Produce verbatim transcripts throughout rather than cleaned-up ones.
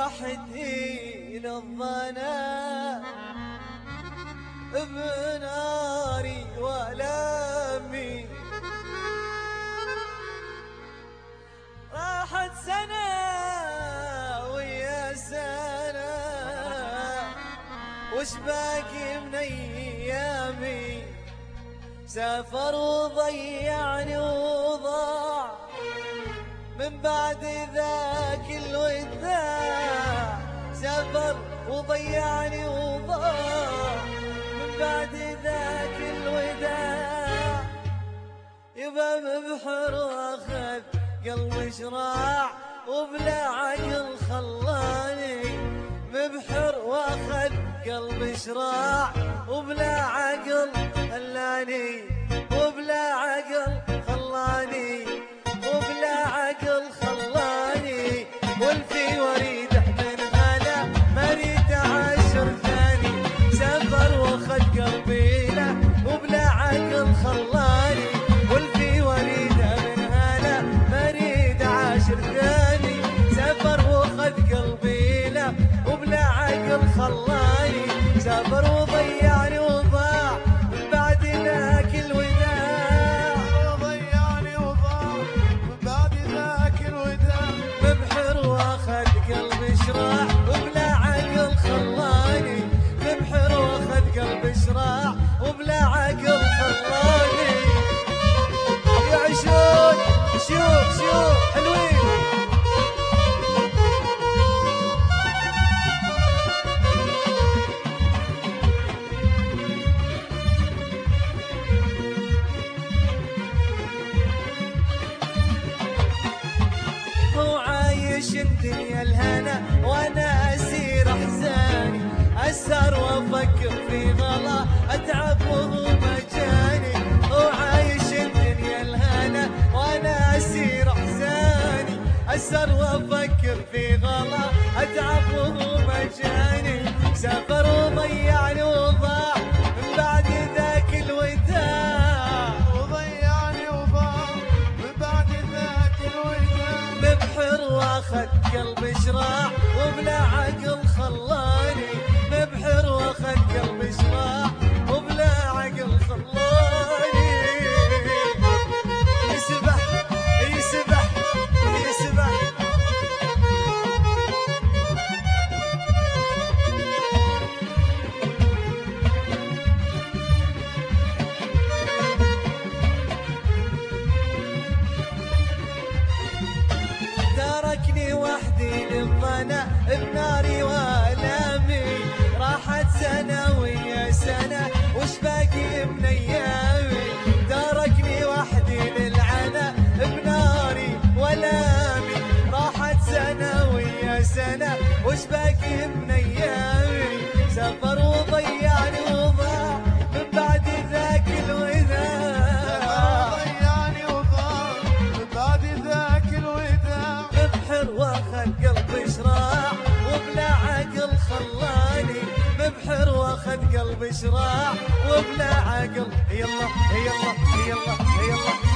وحدي للظنا بناري ولامي راحت سنة ويا سنة وش باقي من أيامي سافر وضيعني وضاع من بعد ذاك الوداع سافر وضيعني وضاع من بعد ذاك الوداع يبا مبحر واخذ قلبي شراع وبلا عقل خلاني مبحر واخذ قلبي شراع وبلا عقل خلاني وبلا عقل خلاني وبلا عقل خلاني والفي وريده من غلا مريد عاشر ثاني سافر واخذ قلبي له وبلا عقل خلاني والفي وريده من غلا مريد عاشر ثاني سافر واخذ قلبي له وبلا عقل خلاني سافر وضيعني وضاع من بعد ذاك الوداع وضيعني وضاع من بعد ذاك الوداع مبحر واخذ قلبي شراع وبلا عقل خلاني مبحر واخذ قلبي شراع وبلا عقل خلاني يا عشود شوف شوف حلوين الدنيا الهنا وانا اسير احزاني اسهر وافكر في غلا اتعب وهو مجاني وعايش الدنيا الهنا وانا اسير احزاني اسهر وافكر في غلا اتعب وهو مجاني سافر وضيعني وضاع من بعد ذاك الوداع وضيعني وضاع من بعد ذاك الوداع مبحر واخذ قلبي شراع وبلا عقل خلاني مبحر واخذ قلبي شراع وبلا عقل خلاني يسبح يسبح يسبح تركني وحدي للظنا بناري والامي راحت سنة ويا سنة وش باقي من ايامي تركني وحدي للعنا بناري والامي راحت سنة ويا سنة وش باقي من ايامي سافر وضيعني وضاع من بعد ذاك الوداع وضيعني وضاع من بعد ذاك الوداع مبحر واخذ قلبي شراع وبلا عقل خلاني مبحر واخذ قلبي شراع وبلا عقل يلا يلا يلا يلا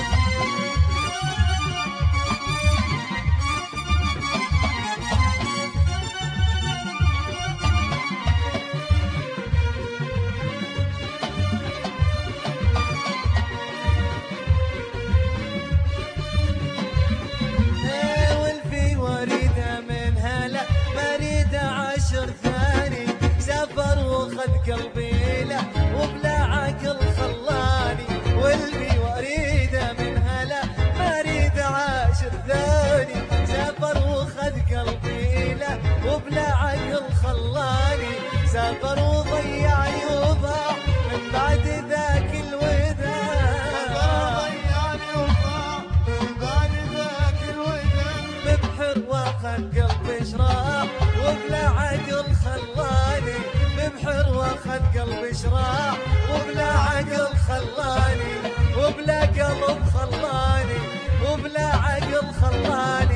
ثاني سافر واخذ قلبي له وبلا عقل خلاني واللي وريده من هلا ما اريد عاشر ثاني سافر واخذ قلبي له وبلا عقل خلاني سافر وضيعني وضاع من بعد ذاك الوداع ضيعني وضاع من بعد ذاك الوداع مبحر واخذ قلبي شراع وبلا عقل خلاني مبحر واخذ قلبي شراع وبلا عقل خلاني وبلا قلب خلاني وبلا عقل خلاني